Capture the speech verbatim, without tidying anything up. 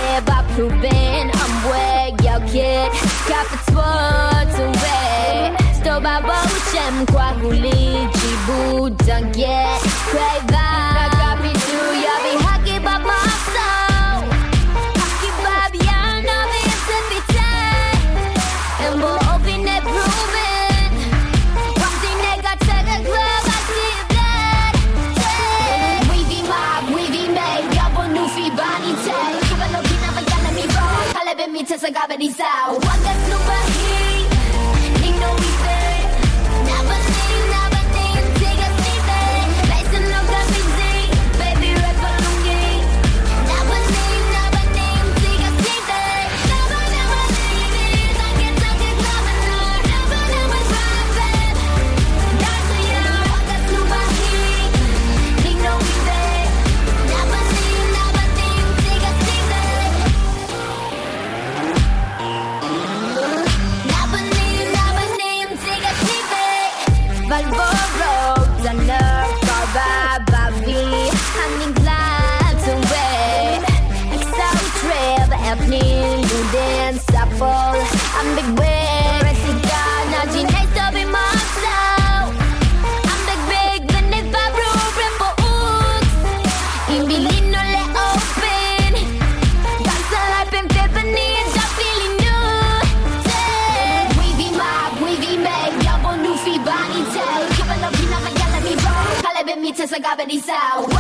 I've proven I'm way your kid got the sports away sto ba bo chem kwa guli jibu don't get crave I got me to ya be happy about my soul happy baby I know this to be tight and we'll open that proven one thing they got to the club I see that we be mob we be made y'all want new free body tag me to say God be sound one that's super heat you know we say never leave never leave take a seat there listen look at me see baby red balloon never leave never leave take a seat there never never leave I get stuck in love and love never never drive it that's a you one that's super heat you know we say never leave never leave take a seat there Valboro, the nerve, Baba, Bobby, I'm glad to wait. Excel trip, happening, you dance, supple. I'm big way, Resica, Najin, nice to be myself. I'm big, big, then if I rule, ripple oops. In Bilino, let open. That's a life in Tiffany, and I'm feeling new. We be mob, we be made, y'all want new free body. Me to say God be sound.